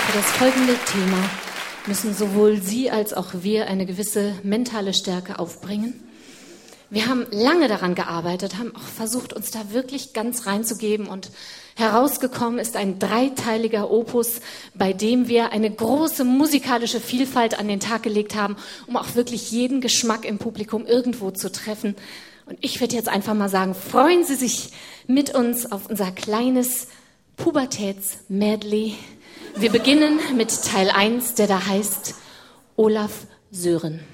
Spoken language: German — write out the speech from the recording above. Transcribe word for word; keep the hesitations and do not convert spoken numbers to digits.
Für das folgende Thema müssen sowohl Sie als auch wir eine gewisse mentale Stärke aufbringen. Wir haben lange daran gearbeitet, haben auch versucht, uns da wirklich ganz reinzugeben, und herausgekommen ist ein dreiteiliger Opus, bei dem wir eine große musikalische Vielfalt an den Tag gelegt haben, um auch wirklich jeden Geschmack im Publikum irgendwo zu treffen. Und ich würde jetzt einfach mal sagen, freuen Sie sich mit uns auf unser kleines Pubertäts-Medley. Wir beginnen mit Teil eins, der da heißt Olaf Sören.